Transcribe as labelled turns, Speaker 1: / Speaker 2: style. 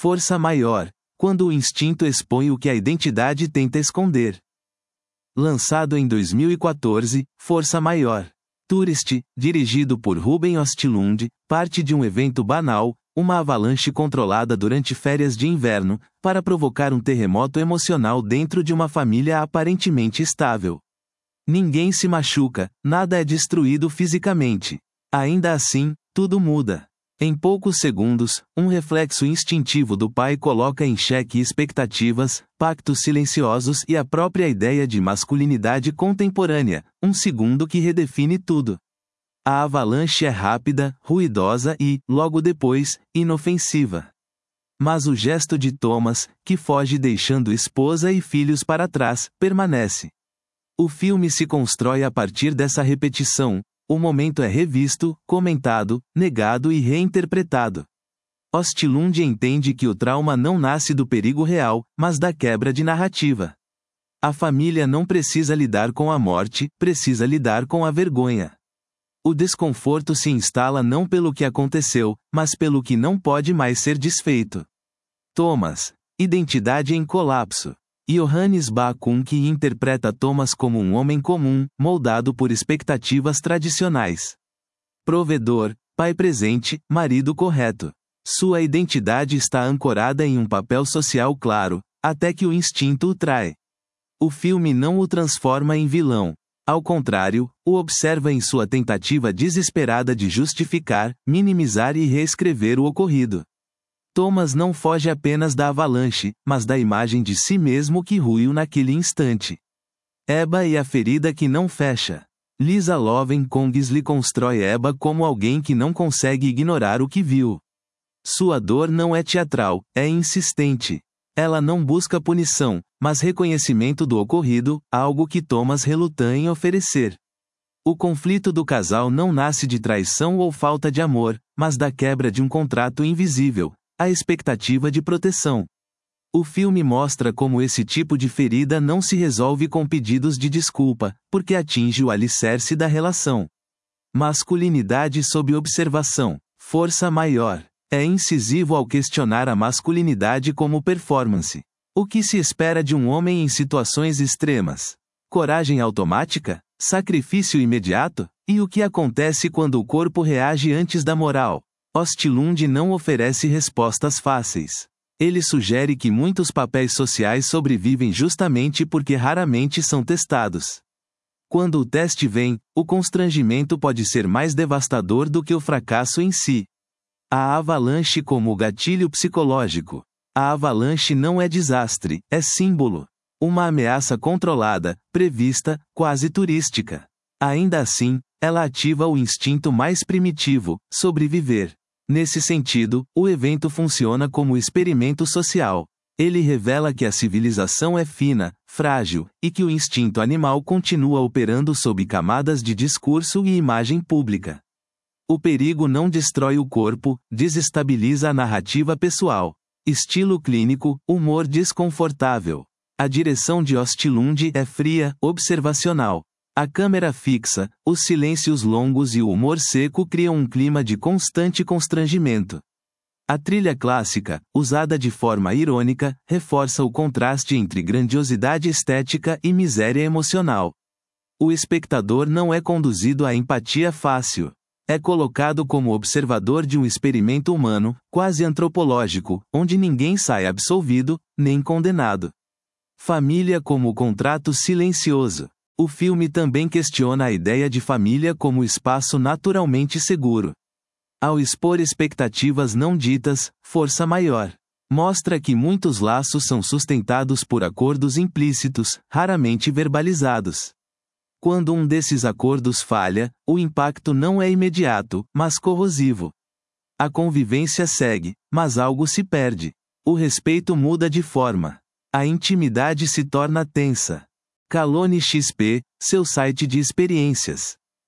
Speaker 1: Força maior, quando o instinto expõe o que a identidade tenta esconder. Lançado em 2014, Força Maior. Tourist, dirigido por Ruben Östlund, parte de um evento banal, uma avalanche controlada durante férias de inverno, para provocar um terremoto emocional dentro de uma família aparentemente estável. Ninguém se machuca, nada é destruído fisicamente. Ainda assim, tudo muda. Em poucos segundos, um reflexo instintivo do pai coloca em xeque expectativas, pactos silenciosos e a própria ideia de masculinidade contemporânea, um segundo que redefine tudo. A avalanche é rápida, ruidosa e, logo depois, inofensiva. Mas o gesto de Thomas, que foge deixando esposa e filhos para trás, permanece. O filme se constrói a partir dessa repetição. O momento é revisto, comentado, negado e reinterpretado. Östlund entende que o trauma não nasce do perigo real, mas da quebra de narrativa. A família não precisa lidar com a morte, precisa lidar com a vergonha. O desconforto se instala não pelo que aconteceu, mas pelo que não pode mais ser desfeito. Thomas. Identidade em colapso. Johannes Bacung interpreta Thomas como um homem comum, moldado por expectativas tradicionais. Provedor, pai presente, marido correto. Sua identidade está ancorada em um papel social claro, até que o instinto o trai. O filme não o transforma em vilão. Ao contrário, o observa em sua tentativa desesperada de justificar, minimizar e reescrever o ocorrido. Thomas não foge apenas da avalanche, mas da imagem de si mesmo que ruiu naquele instante. Eba e a ferida que não fecha. Lisa Loven Kongsley constrói Eba como alguém que não consegue ignorar o que viu. Sua dor não é teatral, é insistente. Ela não busca punição, mas reconhecimento do ocorrido, algo que Thomas reluta em oferecer. O conflito do casal não nasce de traição ou falta de amor, mas da quebra de um contrato invisível. A expectativa de proteção. O filme mostra como esse tipo de ferida não se resolve com pedidos de desculpa, porque atinge o alicerce da relação. Masculinidade sob observação. Força maior. É incisivo ao questionar a masculinidade como performance. O que se espera de um homem em situações extremas? Coragem automática? Sacrifício imediato? E o que acontece quando o corpo reage antes da moral? Östlund não oferece respostas fáceis. Ele sugere que muitos papéis sociais sobrevivem justamente porque raramente são testados. Quando o teste vem, o constrangimento pode ser mais devastador do que o fracasso em si. A avalanche como gatilho psicológico. A avalanche não é desastre, é símbolo. Uma ameaça controlada, prevista, quase turística. Ainda assim, ela ativa o instinto mais primitivo, sobreviver. Nesse sentido, o evento funciona como experimento social. Ele revela que a civilização é fina, frágil, e que o instinto animal continua operando sob camadas de discurso e imagem pública. O perigo não destrói o corpo, desestabiliza a narrativa pessoal. Estilo clínico, humor desconfortável. A direção de Östlund é fria, observacional. A câmera fixa, os silêncios longos e o humor seco criam um clima de constante constrangimento. A trilha clássica, usada de forma irônica, reforça o contraste entre grandiosidade estética e miséria emocional. O espectador não é conduzido à empatia fácil. É colocado como observador de um experimento humano, quase antropológico, onde ninguém sai absolvido, nem condenado. Família como contrato silencioso. O filme também questiona a ideia de família como espaço naturalmente seguro. Ao expor expectativas não ditas, força maior. Mostra que muitos laços são sustentados por acordos implícitos, raramente verbalizados. Quando um desses acordos falha, o impacto não é imediato, mas corrosivo. A convivência segue, mas algo se perde. O respeito muda de forma. A intimidade se torna tensa. Calone XP, seu site de experiências.